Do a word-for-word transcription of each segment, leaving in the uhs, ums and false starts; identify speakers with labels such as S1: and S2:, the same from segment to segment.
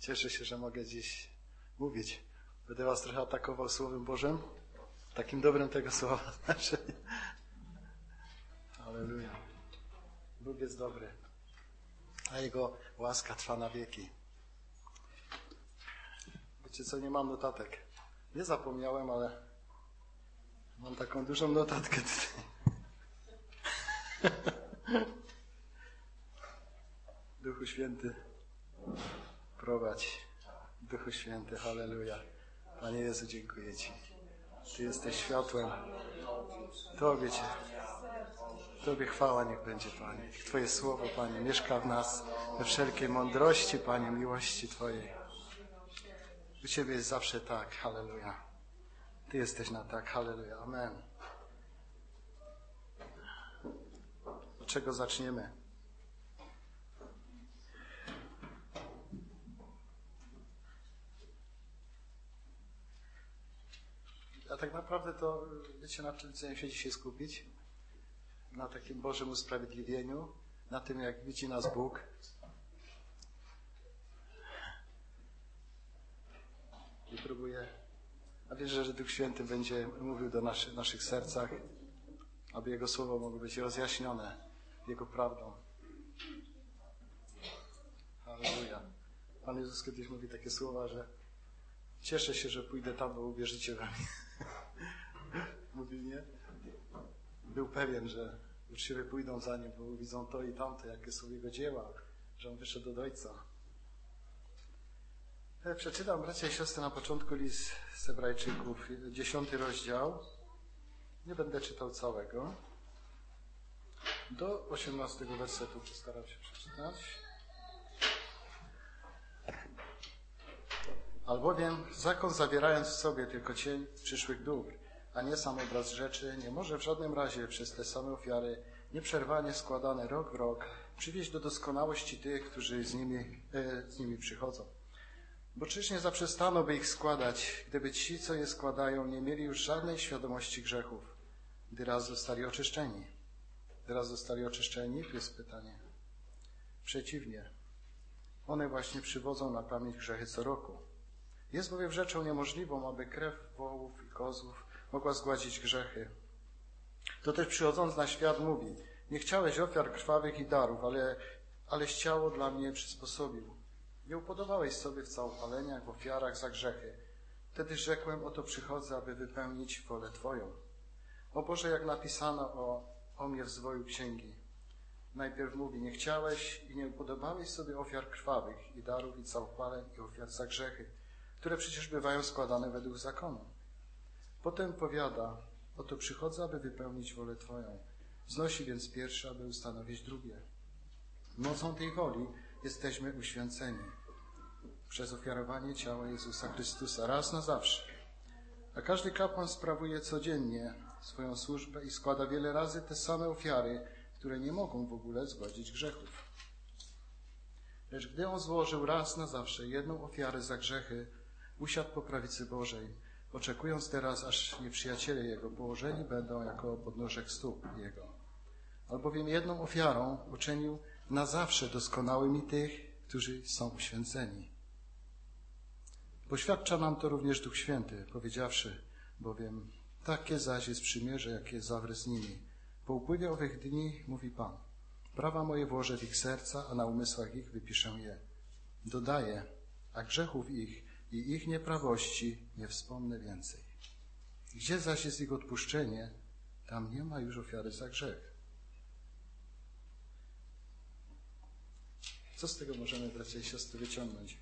S1: Cieszę się, że mogę dziś mówić. Będę was trochę atakował Słowem Bożym. Takim dobrym tego słowa znaczeniu. Halleluja. Bóg jest dobry, a Jego łaska trwa na wieki. Wiecie co, nie mam notatek. Nie zapomniałem, ale mam taką dużą notatkę tutaj. Duchu Święty, prowadź. Duchu Święty, halleluja. Panie Jezu, dziękuję Ci. Ty jesteś światłem. Tobie Cię. Tobie chwała niech będzie, Panie. Twoje słowo, Panie, mieszka w nas we wszelkiej mądrości, Panie, miłości Twojej. U Ciebie jest zawsze tak, halleluja. Ty jesteś na tak, halleluja, amen. Od czego zaczniemy? A tak naprawdę to, wiecie, na czym chcę się dzisiaj skupić? Na takim Bożym usprawiedliwieniu, na tym, jak widzi nas Bóg. I próbuję, a wierzę, że Duch Święty będzie mówił do naszy, naszych sercach, aby Jego słowo mogło być rozjaśnione Jego prawdą. Halleluja. Pan Jezus kiedyś mówi takie słowa, że cieszę się, że pójdę tam, bo uwierzycie we mnie. Mówił, nie? Był pewien, że uczciwie pójdą za Nim, bo widzą to i tamto, jakie są Jego dzieła, że On wyszedł od Ojca. Przeczytam, bracia i siostry, na początku list z Hebrajczyków, dziesiąty rozdział. Nie będę czytał całego. Do osiemnastego wersetu postaram się przeczytać. Albowiem zakon, zawierając w sobie tylko cień przyszłych dóbr, a nie sam obraz rzeczy, nie może w żadnym razie przez te same ofiary, nieprzerwanie składane rok w rok, przywieźć do doskonałości tych, którzy z nimi, e, z nimi przychodzą. Bo czyż nie zaprzestano by ich składać, gdyby ci, co je składają, nie mieli już żadnej świadomości grzechów, gdy raz zostali oczyszczeni? Gdy raz zostali oczyszczeni, tu jest pytanie. Przeciwnie, one właśnie przywodzą na pamięć grzechy co roku. Jest bowiem rzeczą niemożliwą, aby krew wołów i kozłów mogła zgładzić grzechy. To też przychodząc na świat mówi, nie chciałeś ofiar krwawych i darów, ale, aleś ciało dla mnie przysposobił. Nie upodobałeś sobie w całopaleniach, w ofiarach za grzechy. Wtedy rzekłem, oto przychodzę, aby wypełnić wolę Twoją. O Boże, jak napisano o, o mnie w zwoju księgi. Najpierw mówi, nie chciałeś i nie upodobałeś sobie ofiar krwawych i darów i całopaleń i ofiar za grzechy, które przecież bywają składane według zakonu. Potem powiada, oto przychodzę, aby wypełnić wolę Twoją. Znosi więc pierwsze, aby ustanowić drugie. Mocą tej woli jesteśmy uświęceni przez ofiarowanie ciała Jezusa Chrystusa raz na zawsze. A każdy kapłan sprawuje codziennie swoją służbę i składa wiele razy te same ofiary, które nie mogą w ogóle zgładzić grzechów. Lecz gdy on złożył raz na zawsze jedną ofiarę za grzechy, usiadł po prawicy Bożej, oczekując teraz, aż nieprzyjaciele Jego położeni będą jako podnóżek stóp Jego. Albowiem jedną ofiarą uczynił na zawsze doskonałymi tych, którzy są uświęceni. Poświadcza nam to również Duch Święty, powiedziawszy, bowiem takie zaś jest przymierze, jakie zawrę z nimi. Po upływie owych dni, mówi Pan, prawa moje włożę w ich serca, a na umysłach ich wypiszę je. Dodaję, a grzechów ich i ich nieprawości nie wspomnę więcej. Gdzie zaś jest ich odpuszczenie, tam nie ma już ofiary za grzech. Co z tego możemy, bracia i siostry, wyciągnąć?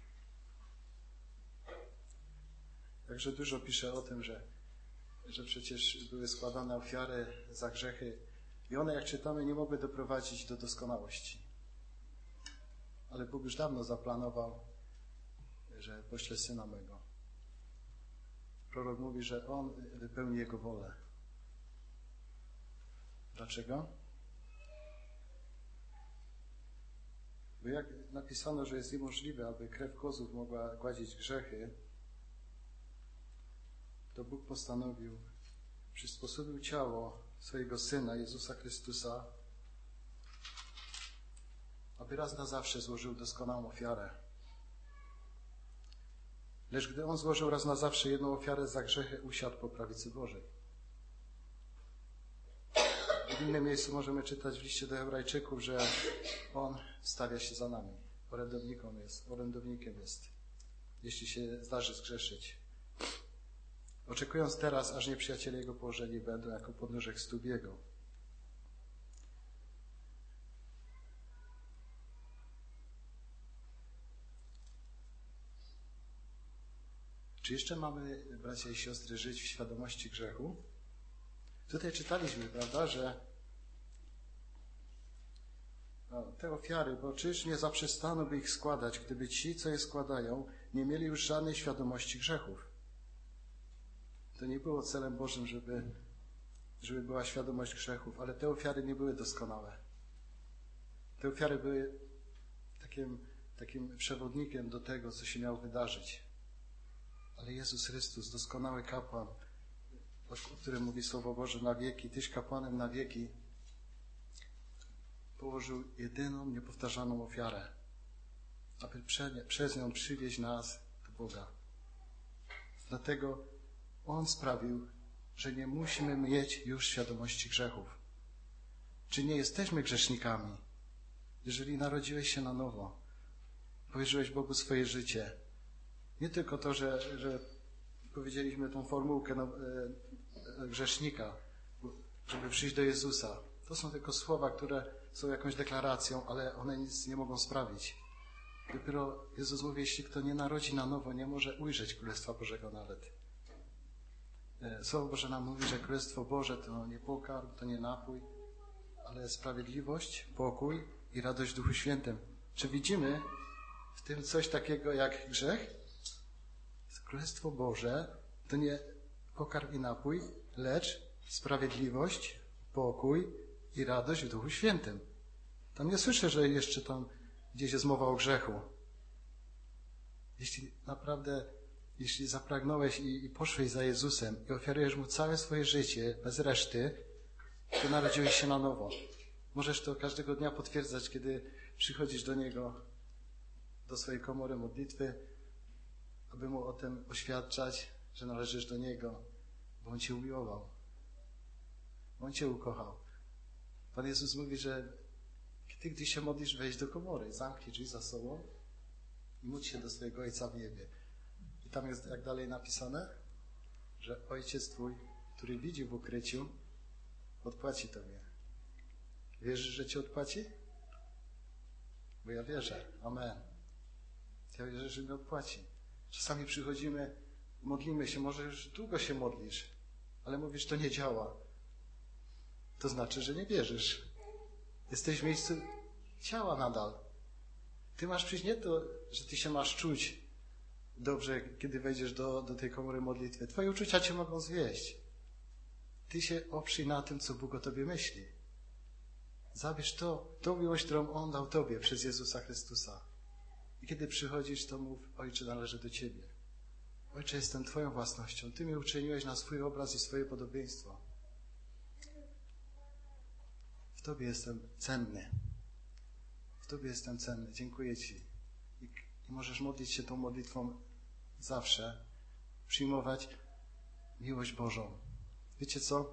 S1: Także dużo pisze o tym, że, że przecież były składane ofiary za grzechy i one, jak czytamy, nie mogły doprowadzić do doskonałości. Ale Bóg już dawno zaplanował, że pośle Syna mego. Prorok mówi, że On wypełni Jego wolę. Dlaczego? Bo jak napisano, że jest niemożliwe, aby krew kozłów mogła gładzić grzechy, to Bóg postanowił, przysposobił ciało swojego Syna, Jezusa Chrystusa, aby raz na zawsze złożył doskonałą ofiarę. Lecz gdy On złożył raz na zawsze jedną ofiarę za grzechy, usiadł po prawicy Bożej. W innym miejscu możemy czytać w liście do Hebrajczyków, że On stawia się za nami. Orędownikiem jest, orędownikiem jest, jeśli się zdarzy zgrzeszyć. Oczekując teraz, aż nieprzyjaciele Jego położeni będą jako podnóżek stóp Jego. Czy jeszcze mamy, bracia i siostry, żyć w świadomości grzechu? Tutaj czytaliśmy, prawda, że no, te ofiary, bo czyż nie zaprzestano by ich składać, gdyby ci, co je składają, nie mieli już żadnej świadomości grzechów. To nie było celem Bożym, żeby, żeby była świadomość grzechów, ale te ofiary nie były doskonałe. Te ofiary były takim, takim przewodnikiem do tego, co się miało wydarzyć. Ale Jezus Chrystus, doskonały kapłan, o którym mówi Słowo Boże na wieki, Tyś kapłanem na wieki, położył jedyną, niepowtarzaną ofiarę, aby prze, przez nią przywieźć nas do Boga. Dlatego On sprawił, że nie musimy mieć już świadomości grzechów. Czy nie jesteśmy grzesznikami? Jeżeli narodziłeś się na nowo, powierzyłeś Bogu swoje życie, nie tylko to, że, że powiedzieliśmy tą formułkę no, e, grzesznika, żeby przyjść do Jezusa. To są tylko słowa, które są jakąś deklaracją, ale one nic nie mogą sprawić. Dopiero Jezus mówi, jeśli kto nie narodzi na nowo, nie może ujrzeć Królestwa Bożego nawet. E, Słowo Boże nam mówi, że Królestwo Boże to nie pokarm, to nie napój, ale sprawiedliwość, pokój i radość w Duchu Świętym. Czy widzimy w tym coś takiego jak grzech? Królestwo Boże to nie pokarm i napój, lecz sprawiedliwość, pokój i radość w Duchu Świętym. Tam nie słyszę, że jeszcze tam gdzieś jest mowa o grzechu. Jeśli naprawdę, jeśli zapragnąłeś i, i poszłeś za Jezusem i ofiarujesz Mu całe swoje życie, bez reszty, to narodziłeś się na nowo. Możesz to każdego dnia potwierdzać, kiedy przychodzisz do Niego, do swojej komory modlitwy, aby Mu o tym oświadczać, że należysz do Niego, bo On Cię umiłował. On Cię ukochał. Pan Jezus mówi, że Ty, gdy się modlisz, wejdź do komory, zamknij drzwi za sobą i módl się do swojego Ojca w niebie. I tam jest jak dalej napisane, że Ojciec Twój, który widzi w ukryciu, odpłaci Tobie. Wierzysz, że Ci odpłaci? Bo ja wierzę. Amen. Ja wierzę, że mi odpłaci. Czasami przychodzimy, modlimy się, może już długo się modlisz, ale mówisz, to nie działa. To znaczy, że nie wierzysz. Jesteś w miejscu ciała nadal. Ty masz przyjść nie to, że ty się masz czuć dobrze, kiedy wejdziesz do, do tej komory modlitwy. Twoje uczucia cię mogą zwieść. Ty się oprzyj na tym, co Bóg o tobie myśli. Zabierz to, tą miłość, którą On dał tobie przez Jezusa Chrystusa. I kiedy przychodzisz, to mów, Ojcze, należy do Ciebie. Ojcze, jestem Twoją własnością. Ty mnie uczyniłeś na swój obraz i swoje podobieństwo. W Tobie jestem cenny. W Tobie jestem cenny. Dziękuję Ci. I, i możesz modlić się tą modlitwą zawsze. Przyjmować miłość Bożą. Wiecie co?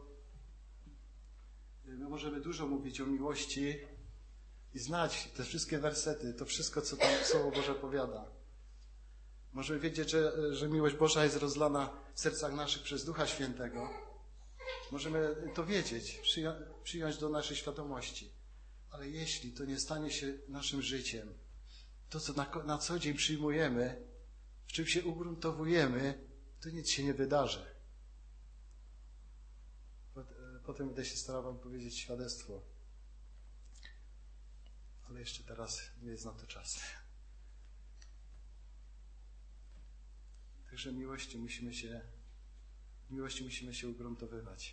S1: My możemy dużo mówić o miłości i znać te wszystkie wersety, to wszystko, co tam Słowo Boże powiada. Możemy wiedzieć, że, że miłość Boża jest rozlana w sercach naszych przez Ducha Świętego. Możemy to wiedzieć, przyja- przyjąć do naszej świadomości. Ale jeśli to nie stanie się naszym życiem, to, co na, na co dzień przyjmujemy, w czym się ugruntowujemy, to nic się nie wydarzy. Potem będę się starał Wam powiedzieć świadectwo. Ale jeszcze teraz nie jest na to czas. Także miłości musimy się, miłości musimy się ugruntowywać.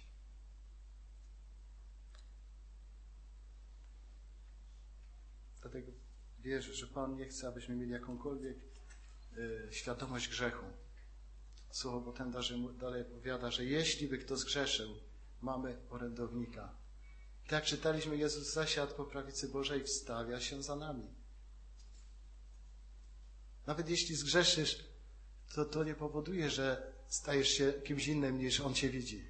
S1: Dlatego wierzę, że Pan nie chce, abyśmy mieli jakąkolwiek y, świadomość grzechu. Słowo potem dalej powiada, że jeśli by kto zgrzeszył, mamy orędownika. Tak jak czytaliśmy, Jezus zasiadł po prawicy Bożej i wstawia się za nami. Nawet jeśli zgrzeszysz, to, to nie powoduje, że stajesz się kimś innym niż On cię widzi.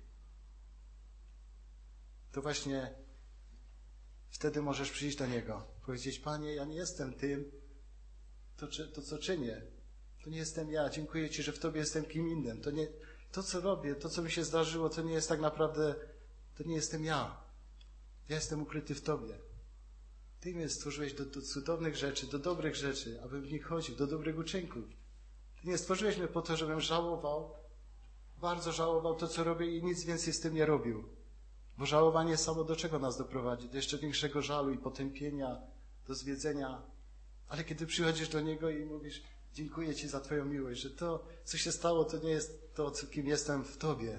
S1: To właśnie wtedy możesz przyjść do Niego, powiedzieć: Panie, ja nie jestem tym, to, to co czynię. To nie jestem ja. Dziękuję Ci, że w Tobie jestem kim innym. To, nie, to co robię, to co mi się zdarzyło, to nie jest tak naprawdę, to nie jestem ja. Ja jestem ukryty w Tobie. Ty mnie stworzyłeś do, do cudownych rzeczy, do dobrych rzeczy, abym w nich chodził, do dobrych uczynków. Ty nie stworzyłeś mnie po to, żebym żałował, bardzo żałował to, co robię i nic więcej z tym nie robił. Bo żałowanie samo do czego nas doprowadzi? Do jeszcze większego żalu i potępienia, do zwiedzenia. Ale kiedy przychodzisz do Niego i mówisz: dziękuję Ci za Twoją miłość, że to, co się stało, to nie jest to, kim jestem w Tobie.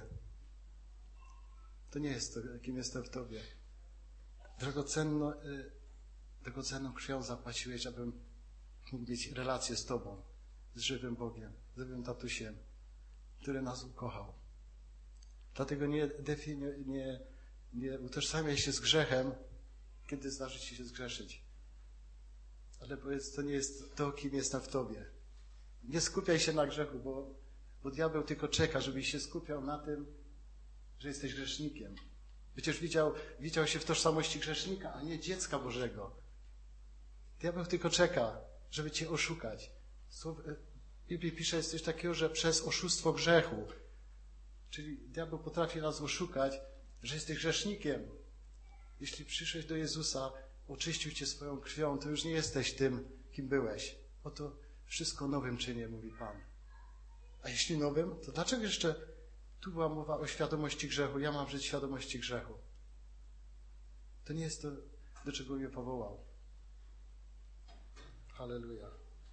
S1: To nie jest to, kim jestem w Tobie. Drogocenno, drogocenną krwią zapłaciłeś, abym mógł mieć relację z Tobą, z żywym Bogiem, z żywym tatusiem, który nas ukochał. Dlatego nie, definiuj, nie, nie utożsamiaj się z grzechem, kiedy zdarzy Ci się zgrzeszyć. Ale powiedz: to nie jest to, kim jestem w Tobie. Nie skupiaj się na grzechu, bo, bo diabeł tylko czeka, żebyś się skupiał na tym, że jesteś grzesznikiem. Przecież widział, widział się w tożsamości grzesznika, a nie dziecka Bożego. Diabeł tylko czeka, żeby Cię oszukać. W Biblii pisze coś takiego, że przez oszustwo grzechu. Czyli diabeł potrafi nas oszukać, że jesteś grzesznikiem. Jeśli przyszłeś do Jezusa, oczyścił Cię swoją krwią, to już nie jesteś tym, kim byłeś. Oto wszystko nowym czynię, mówi Pan. A jeśli nowym, to dlaczego jeszcze tu była mowa o świadomości grzechu? Ja mam żyć w świadomości grzechu. To nie jest to, do czego mnie powołał. Halleluja.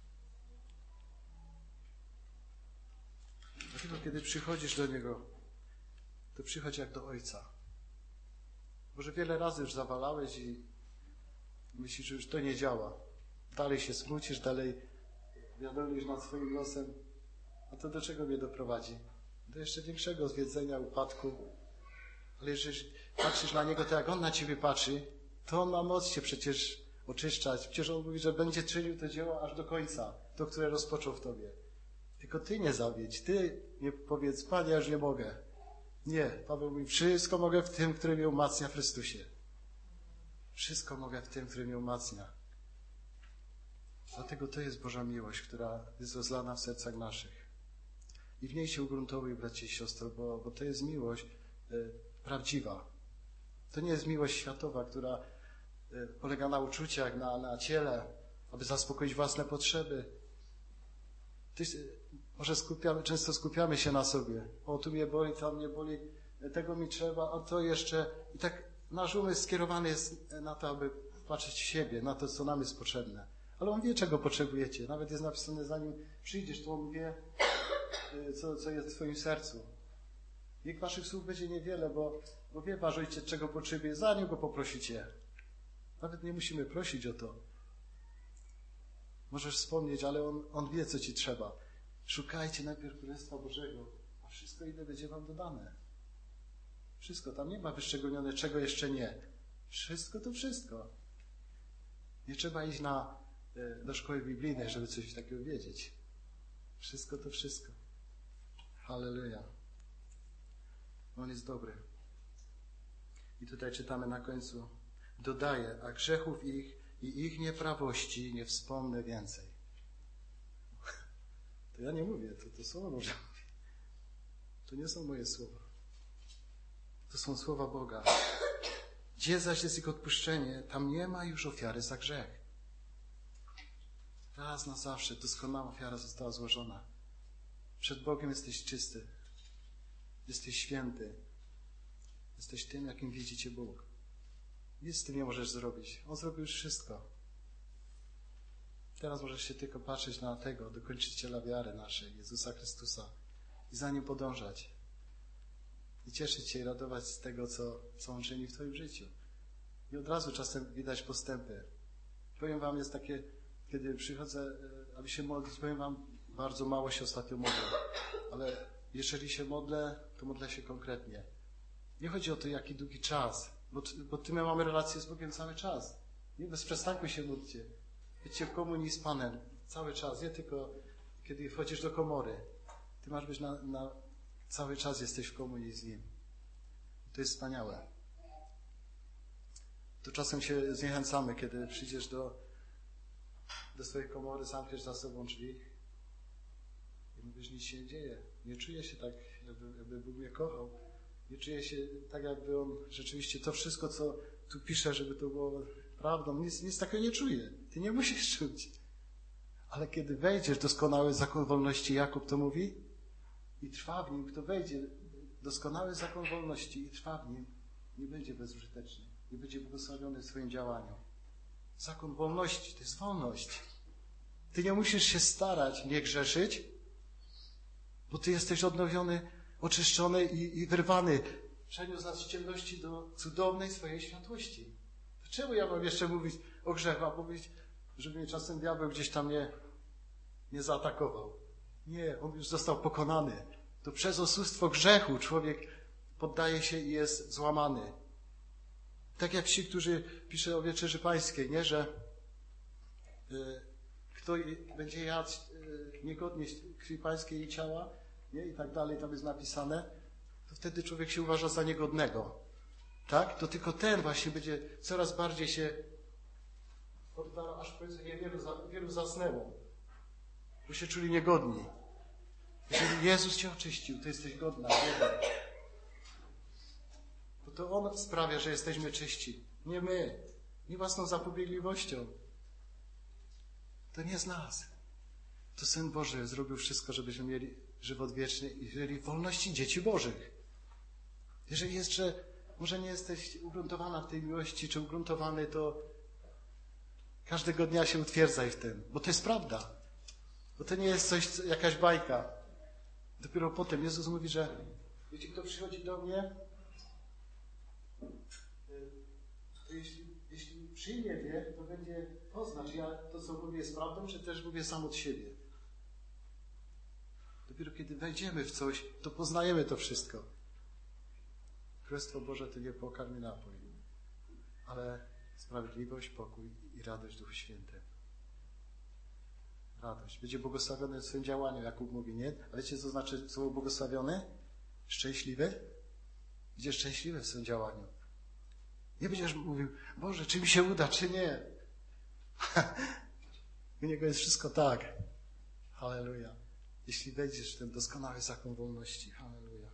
S1: Dlatego, kiedy przychodzisz do Niego, to przychodź jak do Ojca. Może wiele razy już zawalałeś i myślisz, że już to nie działa. Dalej się smucisz, dalej wiadomisz nad swoim losem. A to do czego mnie doprowadzi? Do jeszcze większego zwiedzenia, upadku. Ale jeżeli patrzysz na Niego tak, jak On na Ciebie patrzy, to On ma moc Cię przecież oczyszczać. Przecież On mówi, że będzie czynił to dzieło aż do końca, to, które rozpoczął w Tobie. Tylko Ty nie zawiedź. Ty nie powiedz: Panie, ja już nie mogę. Nie. Paweł mówi: wszystko mogę w tym, który mnie umacnia w Chrystusie. Wszystko mogę w tym, który mnie umacnia. Dlatego to jest Boża miłość, która jest rozlana w sercach naszych. I w niej się ugruntowuj, bracie i siostry, bo, bo to jest miłość y, prawdziwa. To nie jest miłość światowa, która y, polega na uczuciach, na, na ciele, aby zaspokoić własne potrzeby. Ty, y, może skupiamy, często skupiamy się na sobie. O, tu mnie boli, tam mnie boli, tego mi trzeba, a to jeszcze. I tak nasz umysł skierowany jest na to, aby patrzeć w siebie, na to, co nam jest potrzebne. Ale On wie, czego potrzebujecie. Nawet jest napisane: zanim przyjdziesz, to On wie, co, co jest w Twoim sercu. Wiek Waszych słów będzie niewiele, bo, bo wie Wasz Ojciec, czego potrzebuje, zanim Go poprosicie. Nawet nie musimy prosić o to. Możesz wspomnieć, ale On, on wie, co Ci trzeba. Szukajcie najpierw Królestwa Bożego, a wszystko inne będzie Wam dodane. Wszystko. Tam nie ma wyszczególnione, czego jeszcze nie. Wszystko to wszystko. Nie trzeba iść na, do szkoły biblijnej, żeby coś takiego wiedzieć. Wszystko to wszystko. Halleluja. On jest dobry. I tutaj czytamy na końcu: dodaje: a grzechów ich i ich nieprawości nie wspomnę więcej. To ja nie mówię, to, to słowo Boże mówi. To nie są moje słowa. To są słowa Boga. Gdzie zaś jest ich odpuszczenie, tam nie ma już ofiary za grzech. Raz na zawsze doskonała ofiara została złożona. Przed Bogiem jesteś czysty. Jesteś święty. Jesteś tym, jakim widzi Cię Bóg. Nic z tym nie możesz zrobić. On zrobił już wszystko. Teraz możesz się tylko patrzeć na tego, dokończyciela wiary naszej, Jezusa Chrystusa, i za Nim podążać. I cieszyć się i radować z tego, co, co On czyni w Twoim życiu. I od razu czasem widać postępy. Powiem Wam, jest takie, kiedy przychodzę, aby się modlić, powiem Wam, bardzo mało się ostatnio modlę. Ale jeżeli się modlę, to modlę się konkretnie. Nie chodzi o to, jaki długi czas, bo, bo Ty my mamy relację z Bogiem cały czas. Nie bez przestanku się módlcie. Bycie w komunii z Panem cały czas, nie tylko kiedy wchodzisz do komory. Ty masz być na, na cały czas jesteś w komunii z Nim. To jest wspaniałe. To czasem się zniechęcamy, kiedy przyjdziesz do, do swojej komory, zamkniesz za sobą drzwi i mówisz, nic się nie dzieje. Nie czuję się tak, jakby, jakby Bóg mnie kochał. Nie czuję się tak, jakby On rzeczywiście to wszystko, co tu pisze, żeby to było prawdą. Nic, nic takiego nie czuję. Ty nie musisz czuć. Ale kiedy wejdziesz w doskonały zakon wolności, Jakub to mówi, i trwa w nim, kto wejdzie w doskonały zakon wolności i trwa w nim, nie będzie bezużyteczny, nie będzie błogosławiony w swoim działaniu. Zakon wolności to jest wolność. Ty nie musisz się starać nie grzeszyć, bo ty jesteś odnowiony, oczyszczony i, i wyrwany. Przeniósł nas z ciemności do cudownej swojej światłości. To czemu ja mam jeszcze mówić o grzechu, a mówić, żeby mnie czasem diabeł gdzieś tam nie, nie zaatakował? Nie, on już został pokonany. To przez oszustwo grzechu człowiek poddaje się i jest złamany. Tak jak ci, którzy pisze o Wieczerzy Pańskiej, nie, że y, kto będzie jadł y, niegodnie krwi Pańskiej i ciała, nie, i tak dalej, tam jest napisane, to wtedy człowiek się uważa za niegodnego. Tak? To tylko ten właśnie będzie coraz bardziej się oddalał, aż powiedzenie wielu, wielu zasnęło, bo się czuli niegodni. Jeżeli Jezus cię oczyścił, to jesteś godna, godna. Bo to On sprawia, że jesteśmy czyści. Nie my. Nie własną zapobiegliwością. To nie z nas. To Syn Boży zrobił wszystko, żebyśmy mieli żywot wieczny i żyli w wolności dzieci Bożych. Jeżeli jeszcze może nie jesteś ugruntowana w tej miłości, czy ugruntowany, to każdego dnia się utwierdzaj w tym. Bo to jest prawda. Bo to nie jest coś, jakaś bajka. Dopiero potem Jezus mówi, że wiecie, kto przychodzi do mnie, to jeśli, jeśli przyjmie mnie, to będzie poznać, czy ja to, co mówię, jest prawdą, czy też mówię sam od siebie. Dopiero kiedy wejdziemy w coś, to poznajemy to wszystko. Królestwo Boże to nie pokarm i napój, ale sprawiedliwość, pokój i radość w Duchu Świętym. Radość. Będzie błogosławiony w swoim działaniu, Jakub mówi, nie? Ale wiecie, co znaczy słowo błogosławiony? Szczęśliwy? Będzie szczęśliwy w swoim działaniu. Nie będziesz mówił, Boże, czy mi się uda, czy nie. U Niego jest wszystko tak. Halleluja. Jeśli wejdziesz w ten doskonały zakon wolności. Halleluja.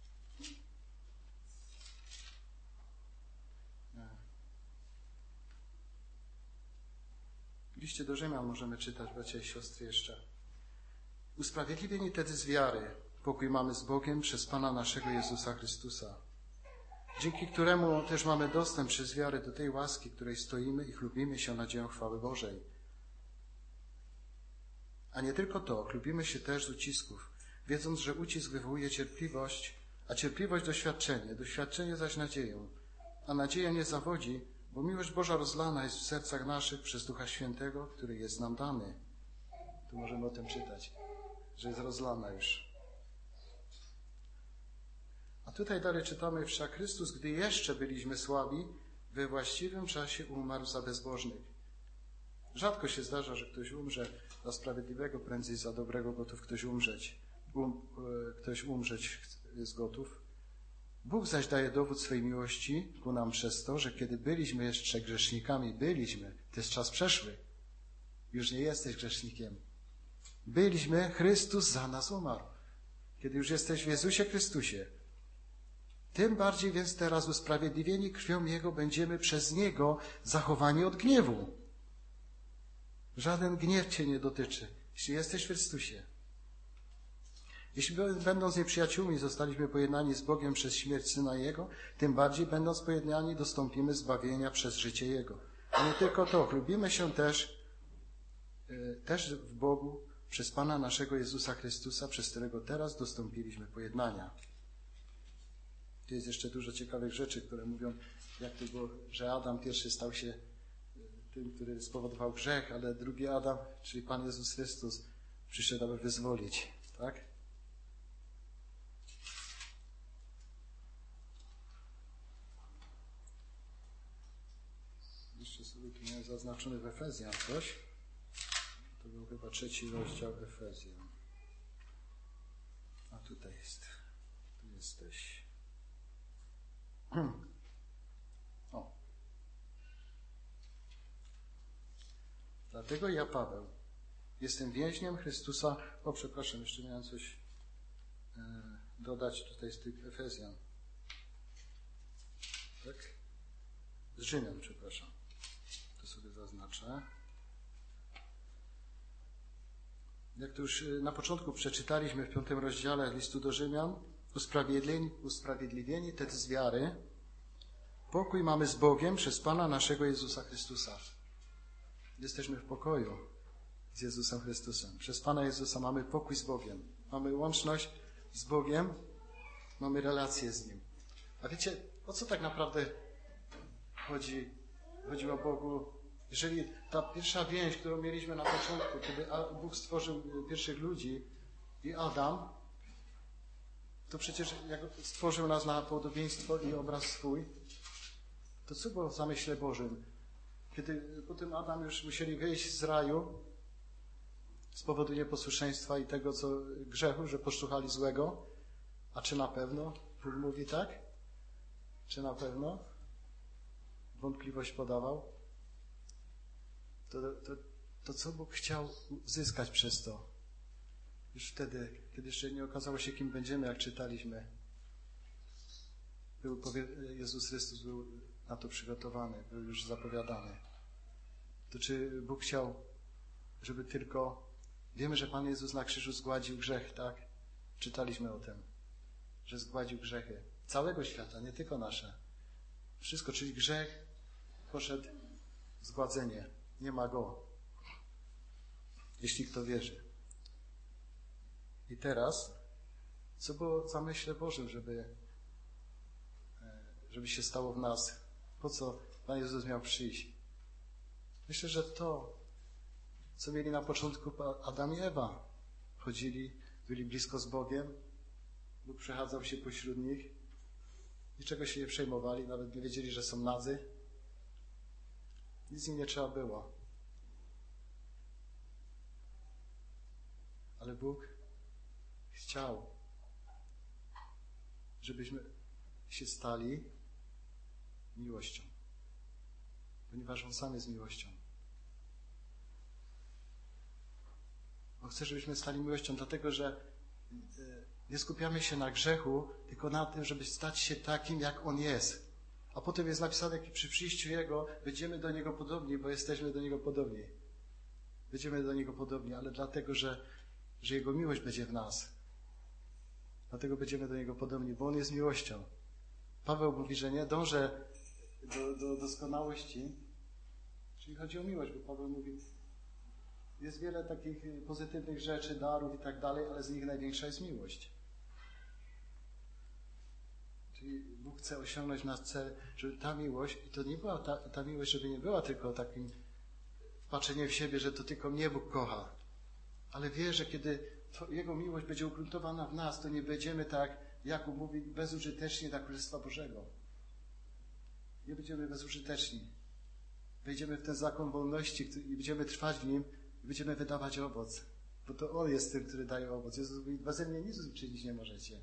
S1: W liście do Rzymian możemy czytać, bracia i siostry, jeszcze. Usprawiedliwieni tedy z wiary, pokój mamy z Bogiem przez Pana naszego Jezusa Chrystusa, dzięki któremu też mamy dostęp przez wiarę do tej łaski, której stoimy i chlubimy się nadzieją chwały Bożej. A nie tylko to, chlubimy się też z ucisków, wiedząc, że ucisk wywołuje cierpliwość, a cierpliwość doświadczenie, doświadczenie zaś nadzieję. A nadzieja nie zawodzi, bo miłość Boża rozlana jest w sercach naszych przez Ducha Świętego, który jest nam dany. Tu możemy o tym czytać, że jest rozlana już. A tutaj dalej czytamy, wszak Chrystus, gdy jeszcze byliśmy słabi, we właściwym czasie umarł za bezbożnych. Rzadko się zdarza, że ktoś umrze za sprawiedliwego, prędzej za dobrego gotów ktoś umrzeć. Um, ktoś umrzeć jest gotów. Bóg zaś daje dowód swej miłości ku nam przez to, że kiedy byliśmy jeszcze grzesznikami, byliśmy, to jest czas przeszły, już nie jesteś grzesznikiem. Byliśmy, Chrystus za nas umarł. Kiedy już jesteś w Jezusie Chrystusie, tym bardziej więc teraz usprawiedliwieni krwią Jego będziemy przez Niego zachowani od gniewu. Żaden gniew cię nie dotyczy, jeśli jesteś w Chrystusie. Jeśli będąc nieprzyjaciółmi zostaliśmy pojednani z Bogiem przez śmierć Syna Jego, tym bardziej będąc pojednani dostąpimy zbawienia przez życie Jego. A nie tylko to, chlubimy się też, yy, też w Bogu przez Pana naszego Jezusa Chrystusa, przez którego teraz dostąpiliśmy pojednania. Tu jest jeszcze dużo ciekawych rzeczy, które mówią, jak to było, że Adam pierwszy stał się tym, który spowodował grzech, ale drugi Adam, czyli Pan Jezus Chrystus, przyszedł, aby wyzwolić. Tak? Jeszcze sobie tu miałem zaznaczony w Efezjan coś. To był chyba trzeci rozdział Efezjan. A tutaj jest. Tu jesteś. O. Dlatego ja, Paweł, jestem więźniem Chrystusa. O, przepraszam, jeszcze miałem coś e, dodać tutaj z tych Efezjan. Tak? Z Rzymian, przepraszam. To sobie zaznaczę. Jak to już na początku przeczytaliśmy w piątym rozdziale listu do Rzymian, usprawiedliwieni, usprawiedliwieni te z wiary, pokój mamy z Bogiem przez Pana naszego Jezusa Chrystusa. Jesteśmy w pokoju z Jezusem Chrystusem. Przez Pana Jezusa mamy pokój z Bogiem. Mamy łączność z Bogiem, mamy relację z Nim. A wiecie, o co tak naprawdę chodzi, chodzi o Bogu? Jeżeli ta pierwsza więź, którą mieliśmy na początku, kiedy Bóg stworzył pierwszych ludzi i Adam, to przecież jak stworzył nas na podobieństwo i obraz swój, to co było w zamyśle Bożym? Kiedy potem Adam już musieli wyjść z raju z powodu nieposłuszeństwa i tego, co grzechu, że posłuchali złego, a czy na pewno? Bóg mówi tak? Czy na pewno? Wątpliwość podawał. To, to, to co Bóg chciał zyskać przez to? Już wtedy, kiedy jeszcze nie okazało się, kim będziemy, jak czytaliśmy. Był, Jezus Chrystus był na to przygotowany, był już zapowiadany. To czy Bóg chciał, żeby tylko... Wiemy, że Pan Jezus na krzyżu zgładził grzech, tak? Czytaliśmy o tym, że zgładził grzechy całego świata, nie tylko nasze. Wszystko, czyli grzech poszedł w zgładzenie. Nie ma go, jeśli kto wierzy. I teraz, co było w zamyśle Bożym, żeby, żeby się stało w nas? Po co Pan Jezus miał przyjść? Myślę, że to, co mieli na początku Adam i Ewa. Chodzili, byli blisko z Bogiem, Bóg przechadzał się pośród nich, niczego się nie przejmowali, nawet nie wiedzieli, że są nadzy. Nic im nie trzeba było. Ale Bóg chciał, żebyśmy się stali miłością. Ponieważ On sam jest miłością. On chce, żebyśmy stali miłością, dlatego że nie skupiamy się na grzechu, tylko na tym, żeby stać się takim, jak On jest. A potem jest napisane, jak przy przyjściu Jego będziemy do Niego podobni, bo jesteśmy do Niego podobni. Będziemy do Niego podobni, ale dlatego, że, że Jego miłość będzie w nas. Dlatego będziemy do Niego podobni, bo On jest miłością. Paweł mówi, że nie dążę do, do doskonałości, czyli chodzi o miłość, bo Paweł mówi, jest wiele takich pozytywnych rzeczy, darów i tak dalej, ale z nich największa jest miłość. Czyli Bóg chce osiągnąć nasz cel, żeby ta miłość, i to nie była ta, ta miłość, żeby nie była tylko takim wpaczeniem w siebie, że to tylko mnie Bóg kocha. Ale wie, że kiedy to Jego miłość będzie ugruntowana w nas, to nie będziemy tak, Jakub mówi, bezużyteczni dla Królestwa Bożego. Nie będziemy bezużyteczni. Wejdziemy w ten zakon wolności i będziemy trwać w nim i będziemy wydawać owoc. Bo to On jest tym, który daje owoc. Jezus mówi, beze mnie nic uczynić nie możecie.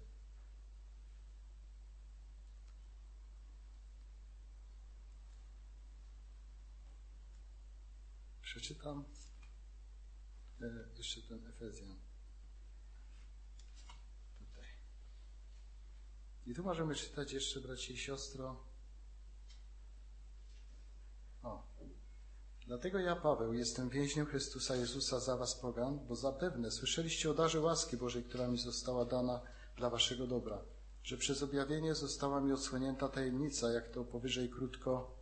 S1: Przeczytam e, jeszcze ten Efezjan. Tutaj. I tu możemy czytać jeszcze, braci i siostro. O. Dlatego ja, Paweł, jestem więźniem Chrystusa Jezusa za was pogan, bo zapewne słyszeliście o darze łaski Bożej, która mi została dana dla waszego dobra, że przez objawienie została mi odsłonięta tajemnica, jak to powyżej krótko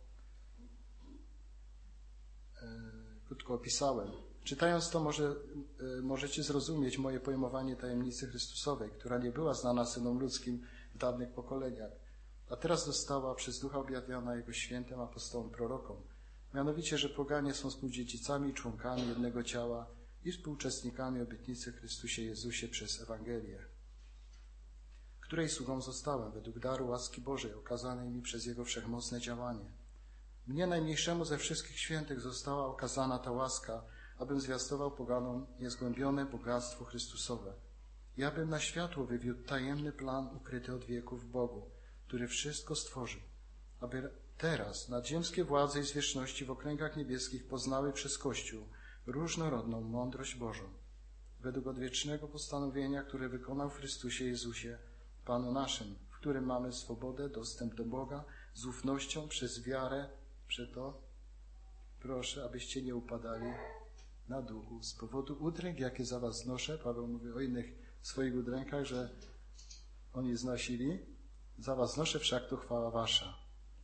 S1: e, krótko opisałem. Czytając to może, e, możecie zrozumieć moje pojmowanie tajemnicy Chrystusowej, która nie była znana synom ludzkim w dawnych pokoleniach, a teraz została przez Ducha objawiona Jego świętym apostołom, prorokom. Mianowicie, że poganie są współdziedzicami i członkami jednego ciała i współuczestnikami obietnicy w Chrystusie Jezusie przez Ewangelię, której sługą zostałem według daru łaski Bożej okazanej mi przez Jego wszechmocne działanie. Mnie, najmniejszemu ze wszystkich świętych, została okazana ta łaska, abym zwiastował poganom niezgłębione bogactwo Chrystusowe Ja bym na światło wywiódł tajemny plan ukryty od wieków w Bogu, który wszystko stworzył, aby teraz nadziemskie władze i zwierzchności w okręgach niebieskich poznały przez Kościół różnorodną mądrość Bożą, według odwiecznego postanowienia, które wykonał w Chrystusie Jezusie, Panu naszym, w którym mamy swobodę, dostęp do Boga z ufnością przez wiarę. Przeto proszę, abyście nie upadali na duchu z powodu udręk, jakie za was znoszę. Paweł mówi o innych swoich udrękach, że oni znosili. Za was znoszę, wszak to chwała wasza.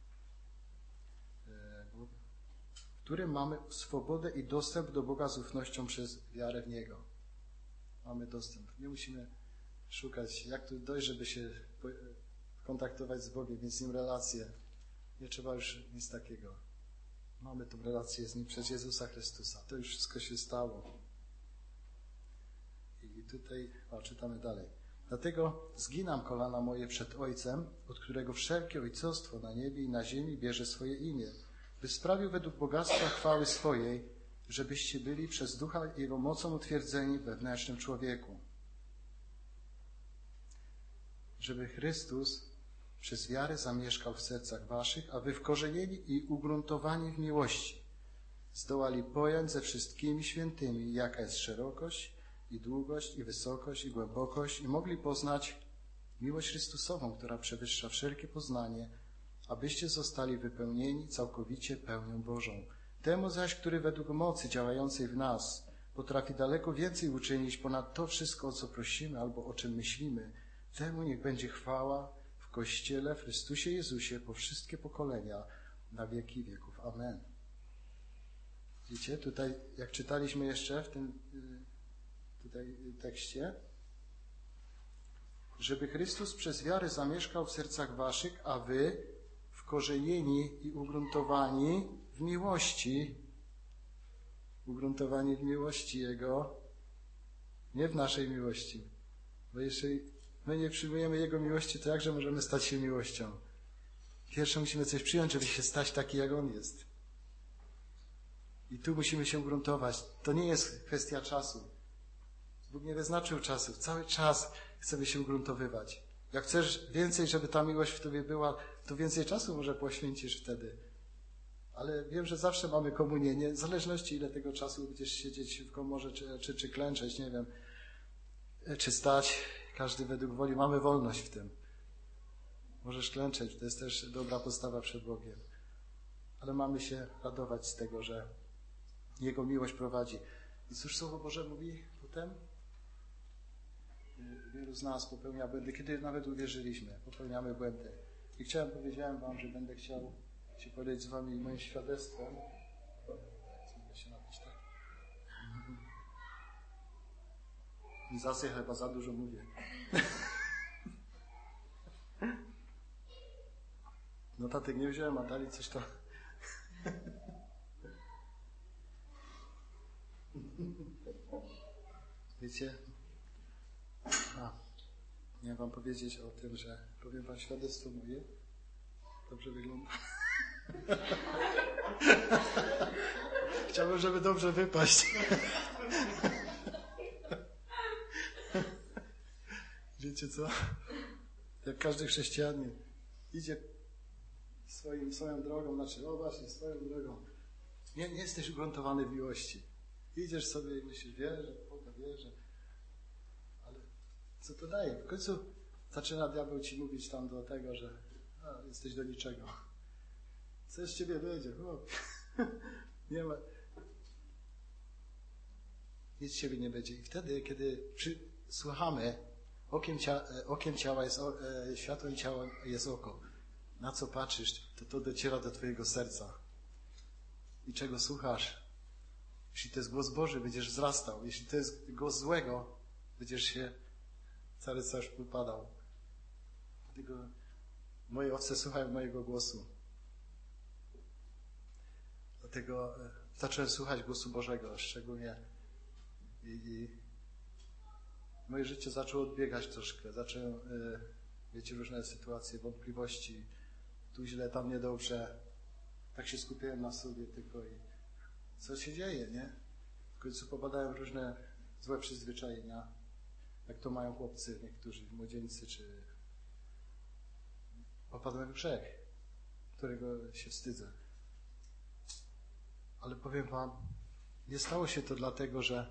S1: W którym mamy swobodę i dostęp do Boga z ufnością przez wiarę w Niego. Mamy dostęp. Nie musimy szukać, jak tu dojść, żeby się kontaktować z Bogiem, mieć z Nim relację. Nie trzeba już nic takiego. Mamy tą relację z Nim przez Jezusa Chrystusa. To już wszystko się stało. I tutaj, o, czytamy dalej. Dlatego zginam kolana moje przed Ojcem, od którego wszelkie ojcostwo na niebie i na ziemi bierze swoje imię, by sprawił według bogactwa chwały swojej, żebyście byli przez Ducha Jego mocą utwierdzeni w wewnętrznym człowieku. Żeby Chrystus przez wiarę zamieszkał w sercach waszych, a wy wkorzenieni i ugruntowani w miłości zdołali pojąć ze wszystkimi świętymi, jaka jest szerokość i długość i wysokość i głębokość, i mogli poznać miłość Chrystusową, która przewyższa wszelkie poznanie, abyście zostali wypełnieni całkowicie pełnią Bożą. Temu zaś, który według mocy działającej w nas potrafi daleko więcej uczynić ponad to wszystko, o co prosimy albo o czym myślimy, temu niech będzie chwała w Kościele, w Chrystusie Jezusie, po wszystkie pokolenia, na wieki wieków. Amen. Widzicie, tutaj jak czytaliśmy jeszcze w tym tutaj tekście, żeby Chrystus przez wiarę zamieszkał w sercach waszych, a wy wkorzenieni i ugruntowani w miłości, ugruntowani w miłości Jego, nie w naszej miłości. Bo jeśli my nie przyjmujemy Jego miłości, to jakże możemy stać się miłością? Pierwsze musimy coś przyjąć, żeby się stać taki, jak On jest. I tu musimy się ugruntować. To nie jest kwestia czasu. Bóg nie wyznaczył czasów. Cały czas chcemy się ugruntowywać. Jak chcesz więcej, żeby ta miłość w tobie była, to więcej czasu może poświęcisz wtedy. Ale wiem, że zawsze mamy komunię, w zależności ile tego czasu będziesz siedzieć w komorze, czy, czy, czy klęczeć, nie wiem, czy stać. Każdy według woli. Mamy wolność w tym. Możesz klęczeć, to jest też dobra postawa przed Bogiem. Ale mamy się radować z tego, że Jego miłość prowadzi. I cóż Słowo Boże mówi potem? Wielu z nas popełnia błędy, kiedy nawet uwierzyliśmy. Popełniamy błędy. I chciałem, powiedziałem wam, że będę chciał się podzielić z wami moim świadectwem. Mogę się napić, tak? I zasy chyba za dużo mówię. Notatek nie wziąłem, a dali coś to... Wiecie? A, miałem wam powiedzieć o tym, że powiem wam świadectwo moje. Dobrze wygląda. Chciałbym, żeby dobrze wypaść. Wiecie co? Jak każdy chrześcijanin idzie swoim, swoją drogą, znaczy, o właśnie, swoją drogą. Nie, nie jesteś ugruntowany w miłości. Idziesz sobie i myślisz, wierzę, Boga wierzę. Ale co to daje? W końcu zaczyna diabeł ci mówić tam do tego, że a, jesteś do niczego. Co z ciebie będzie? Chłop. Nie ma. Nic z ciebie nie będzie. I wtedy, kiedy przy, słuchamy, okiem, cia, okiem ciała jest o, e, światłem ciała jest oko. Na co patrzysz, to to dociera do twojego serca. I czego słuchasz? Jeśli to jest głos Boży, będziesz wzrastał. Jeśli to jest głos złego, będziesz się cały czas upadał. Dlatego moje owce słuchają mojego głosu. Dlatego zacząłem słuchać głosu Bożego, szczególnie i, i moje życie zaczęło odbiegać troszkę. Zacząłem, wiecie, różne sytuacje, wątpliwości. Tu źle, tam niedobrze. Tak się skupiałem na sobie tylko i co się dzieje, nie? W końcu pobadałem różne złe przyzwyczajenia. jak to mają chłopcy, niektórzy młodzieńcy, czy popadłem w grzech, którego się wstydzę. Ale powiem wam, nie stało się to dlatego, że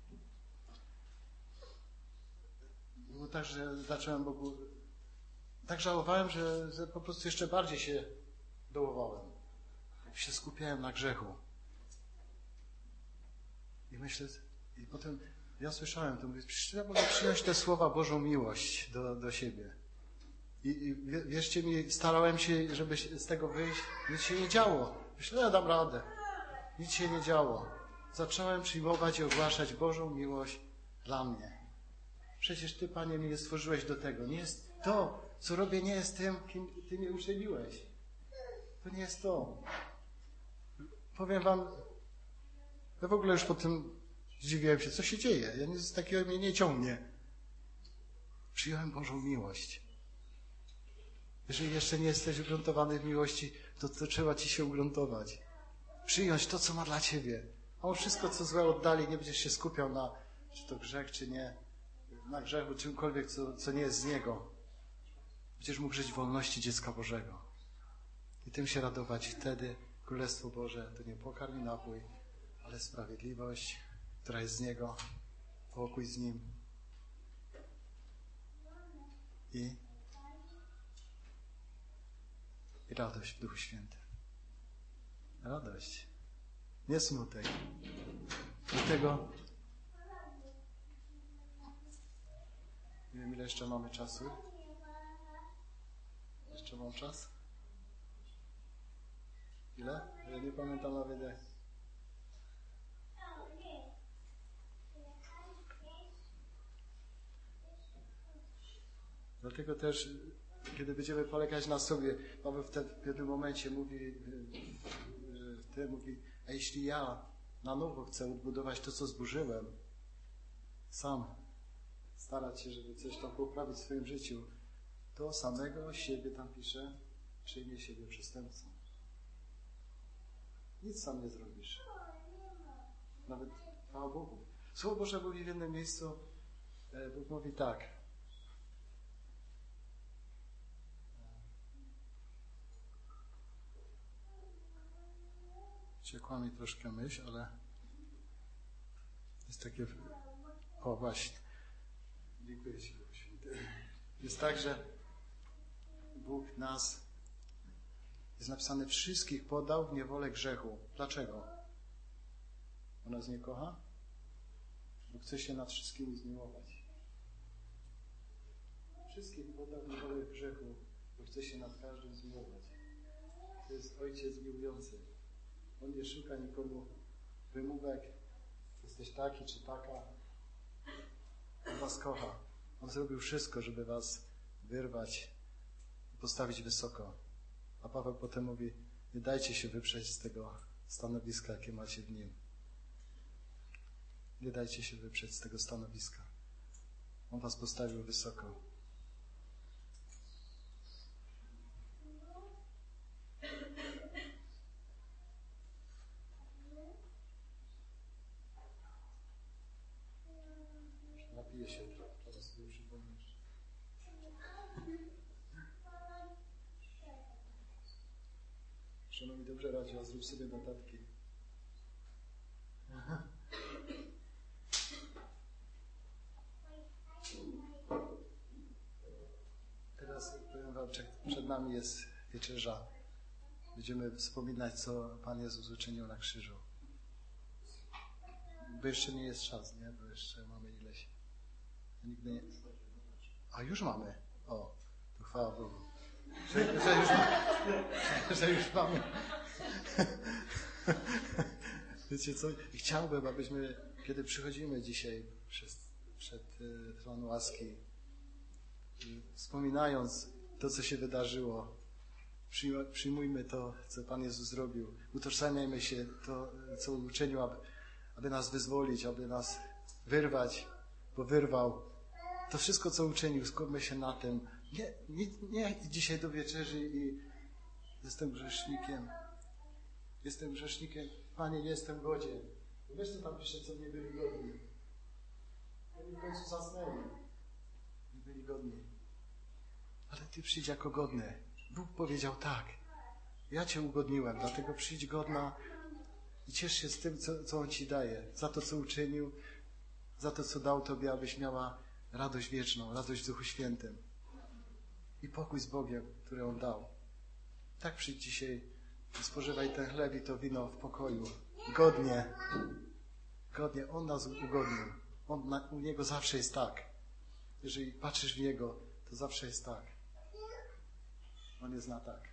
S1: było tak, że zacząłem Bogu, tak żałowałem, że, że po prostu jeszcze bardziej się dołowałem. Się skupiałem na grzechu. I myślę, i potem ja słyszałem to, mówię, przecież ja mogę przyjąć te słowa Bożą miłość do, do siebie. I, I wierzcie mi, starałem się, żeby z tego wyjść, nic się nie działo. Myślę, ja dam radę. Nic się nie działo. Zacząłem przyjmować i ogłaszać Bożą miłość dla mnie. Przecież Ty, Panie, mnie stworzyłeś do tego. Nie jest to, co robię, nie jest tym, kim Ty mnie uczyniłeś. To nie jest to. Powiem wam, ja w ogóle już po tym zdziwiłem się, co się dzieje. Ja nic takiego mnie nie ciągnie. Przyjąłem Bożą miłość. Jeżeli jeszcze nie jesteś ugruntowany w miłości, to, to trzeba ci się ugruntować. Przyjąć to, co ma dla ciebie. A on wszystko, co złe oddali, nie będziesz się skupiał na, czy to grzech, czy nie, na grzechu, czymkolwiek, co, co nie jest z niego. Będziesz mógł żyć w wolności dziecka Bożego. I tym się radować. Wtedy Królestwo Boże to nie pokarm i napój, ale sprawiedliwość, która jest z Niego, pokój z Nim i, i radość w Duchu Świętym. Radość, nie smutek. Dlatego nie wiem, ile jeszcze mamy czasu. Jeszcze mam czas? Ile? Ja nie pamiętam nawet jak. Dlatego też, kiedy będziemy polegać na sobie, Paweł wtedy w pewnym momencie mówi, wtedy mówi, a jeśli ja na nowo chcę odbudować to, co zburzyłem, sam starać się, żeby coś tam poprawić w swoim życiu, to samego siebie tam pisze, przyjmie siebie przestępcą. Nic sam nie zrobisz. Nawet chwała Bogu. Słowo Boże mówi w jednym miejscu, Bóg mówi tak. Ciekła mi troszkę myśl, ale jest takie... O, właśnie. Dziękuję Ci, Bogu Święty. Jest tak, że Bóg nas, jest napisane, wszystkich podał w niewolę grzechu. Dlaczego? On nas nie kocha? Bo chce się nad wszystkimi zmiłować. Wszystkich podał w niewolę grzechu, bo chce się nad każdym zmiłować. To jest Ojciec miłujący. On nie szuka nikomu wymówek. Jesteś taki czy taka. On was kocha. On zrobił wszystko, żeby was wyrwać i postawić wysoko. A Paweł potem mówi, nie dajcie się wyprzeć z tego stanowiska, jakie macie w Nim. Nie dajcie się wyprzeć z tego stanowiska. On was postawił wysoko. Napiję się, teraz sobie przypomnisz. Żona mi dobrze radziła, zrób sobie notatki. Teraz powiem wam, przed nami jest wieczerza. Będziemy wspominać, co Pan Jezus uczynił na krzyżu. Bo jeszcze nie jest czas, nie? Bo jeszcze mamy ileś. Nigdy nie... A już mamy. O, to chwała Bogu. Że, że, już, że, że już mamy. Wiecie co? Chciałbym, abyśmy, kiedy przychodzimy dzisiaj przez, przed y, tron łaski, y, wspominając to, co się wydarzyło, przyjm, przyjmujmy to, co Pan Jezus zrobił. Utożsamiajmy się to, co uczynił, aby, aby nas wyzwolić, aby nas wyrwać, bo wyrwał. To wszystko, co uczynił, skupmy się na tym. Nie, nie, nie dzisiaj do wieczerzy i jestem grzesznikiem. Jestem grzesznikiem. Panie, nie jestem godzien. Wiesz, co tam pisze, co mnie byli godni. Oni w końcu zasnęli. niegodni. Ale Ty przyjdź jako godny. Bóg powiedział tak. Ja Cię ugodniłem, dlatego przyjdź godna i ciesz się z tym, co, co On Ci daje. Za to, co uczynił, za to, co dał Tobie, abyś miała radość wieczną, radość w Duchu Świętym. I pokój z Bogiem, który On dał. Tak przyjdź dzisiaj i spożywaj ten chleb i to wino w pokoju. Godnie. Godnie. On nas ugodnił. On, na, u Niego zawsze jest tak. Jeżeli patrzysz w Niego, to zawsze jest tak. On jest na tak.